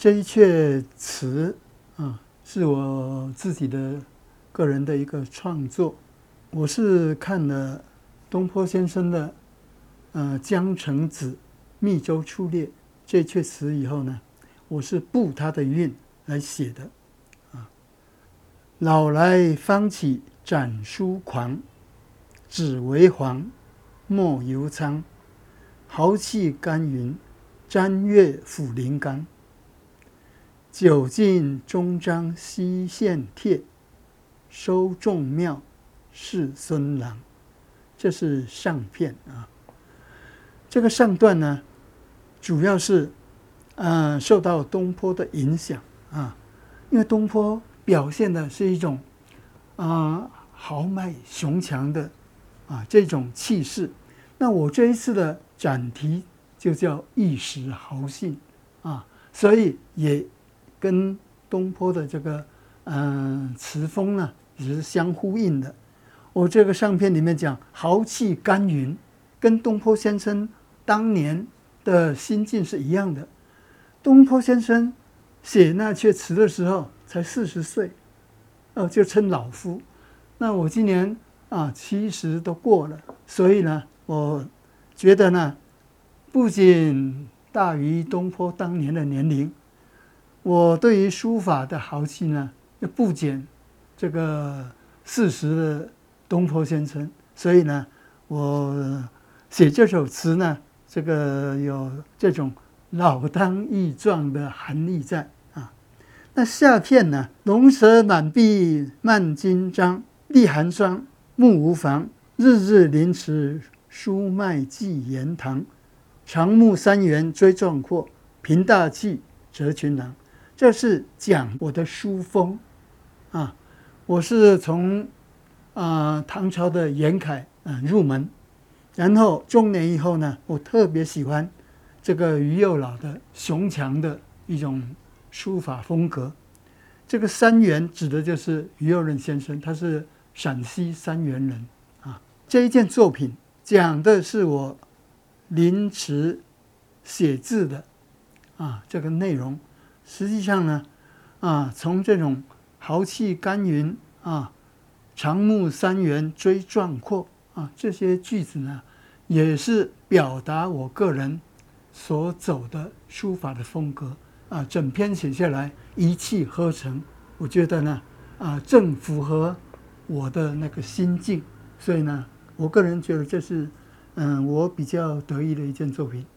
这一阙词是我自己的个人的一个创作。我是看了东坡先生的江城子密州出猎这阙词以后呢，我是步他的韵来写的。老来方起展书狂，只为黄，莫犹苍。豪气干云，瞻月抚临冈。久尽终章西县帖，收众庙世孙郎。这是上片啊。这个上段呢，主要是受到东坡的影响啊，因为东坡表现的是一种豪迈雄强的这种气势。那我这一次的展题就叫一时豪兴所以也跟东坡的这个词风呢也是相呼应的。我这个上片里面讲豪气干云，跟东坡先生当年的心境是一样的。东坡先生写那阙词的时候才40岁，就称老夫。那我今年70都过了，所以呢，我觉得呢，不仅大于东坡当年的年龄，我对于书法的豪气呢，又不减这个40的东坡先生。所以呢，我写这首词呢，这个有这种老当益壮的含义在那下片呢，龙蛇满壁漫金章，立寒霜，目无妨。日日临池，书脉寄言堂。长目三元追壮阔，凭大器折群郎。这是讲我的书风我是从唐朝的严楷入门，然后中年以后呢，我特别喜欢这个于右老的雄强的一种书法风格。这个三元指的就是于右任先生，他是陕西三原人这一件作品讲的是我临池写字的这个内容。实际上呢从这种豪气干云长目三元追壮阔这些句子呢，也是表达我个人所走的书法的风格整篇写下来一气呵成，我觉得呢正符合我的那个心境。所以呢，我个人觉得这是我比较得意的一件作品。